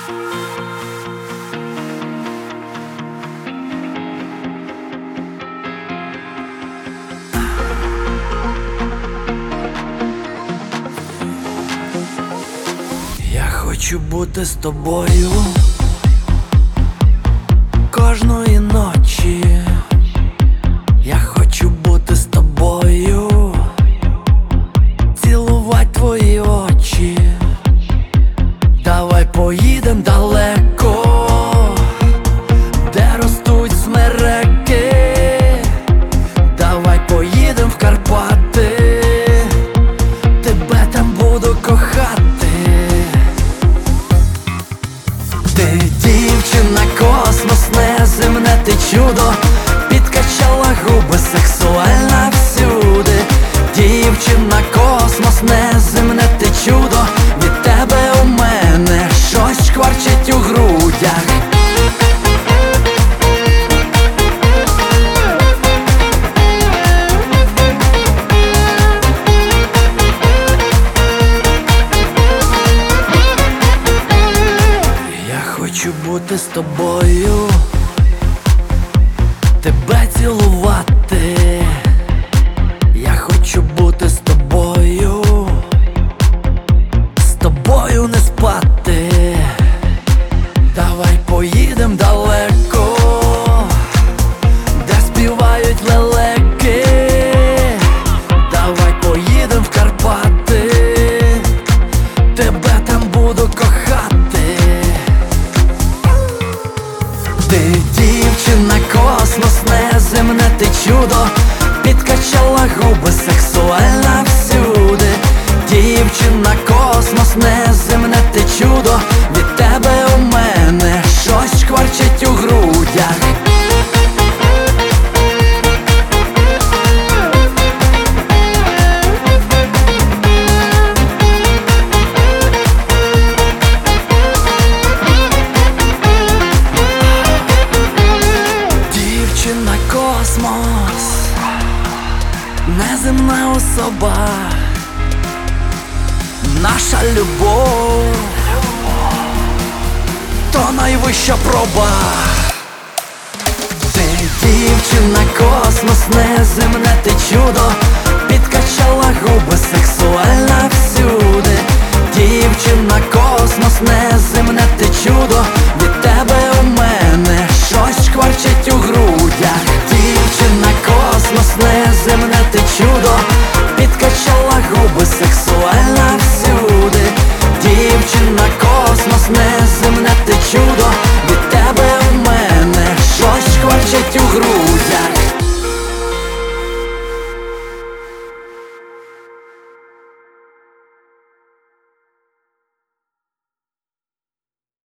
Я хочу бути з тобою кожної ночі. Я хочу бути з тобою, цілувати твої очі. Давай поїдем далеко, де ростуть смереки. Давай поїдем в Карпати, тебе там буду кохати. Ти дівчина, космос, неземне, ти чудо. Підкачала губи, сексуальна всюди. Дівчина, космос, неземне, ти чудо. Від тебе у мене щось шкварчить у грудях. Я хочу бути з тобою, тебе цілувати. Я хочу бути з тобою не спати. Давай поїдем далеко, де співають лелеки. Давай поїдем в Карпати, тебе там буду кохати. Ти дівчина, космос, неземне, ти чудо. Підкачала губи, сексуальна всюди. Дівчина, космос, неземне, ти чудо. Від тебе у мене щось шкварчить у грудях. Дівчина, космос, неземна особа. Наша любов то найвища проба. Ти дівчина, космос, неземне, ти чудо. Підкачала губи, сексуальна всюди. Дівчина, космос, неземне, ти чудо.